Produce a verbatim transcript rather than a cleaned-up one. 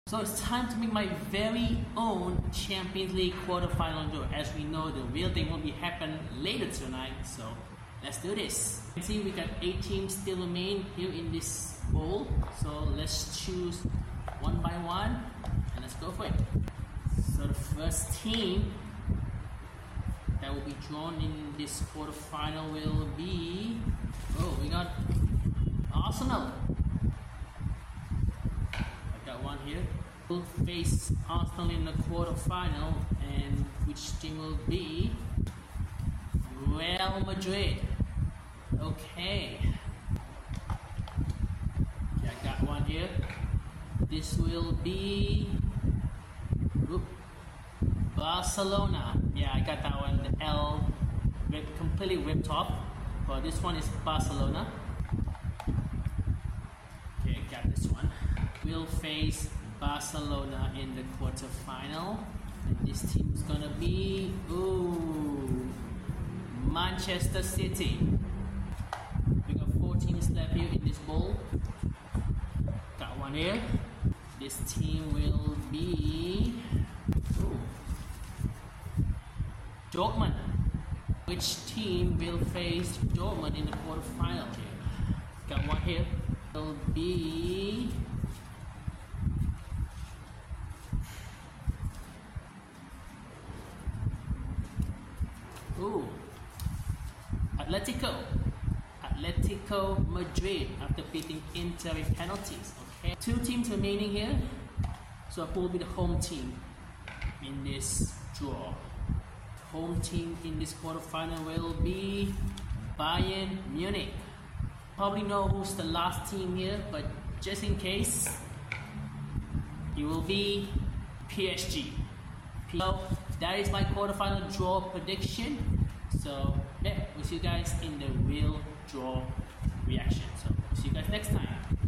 So it's time to make my very own Champions League quarterfinal draw. As we know, the real thing will be happen later tonight. So let's do this. You can see we got eight teams still remain here in this bowl. So let's choose one by one and let's go for it. So the first team that will be drawn in this quarterfinal will be, oh, we got Arsenal. I got one here. We'll face Arsenal in the quarterfinal, and which team will be Real Madrid. Okay. Okay, I got one here. This will be Oop, Barcelona. Yeah, I got that one. The L ripped, completely ripped off. But this one is Barcelona. Okay, got this one. We'll face Barcelona in the quarterfinal. And this team is gonna be ooh, Manchester City. We got four teams left here in this bowl. Got one here. This team will be ooh, Dortmund. Which team will face Dortmund in the quarterfinal here? Got one here. Will be ooh, Atletico. Atletico Madrid after beating Inter in penalties. Okay, two teams remaining here. So who will be the home team in this draw? Home team in this quarterfinal will be Bayern Munich. Probably know who's the last team here, but just in case, it will be P S G. So that is my quarterfinal draw prediction. So yeah, we'll see you guys in the real draw reaction. So see you guys next time.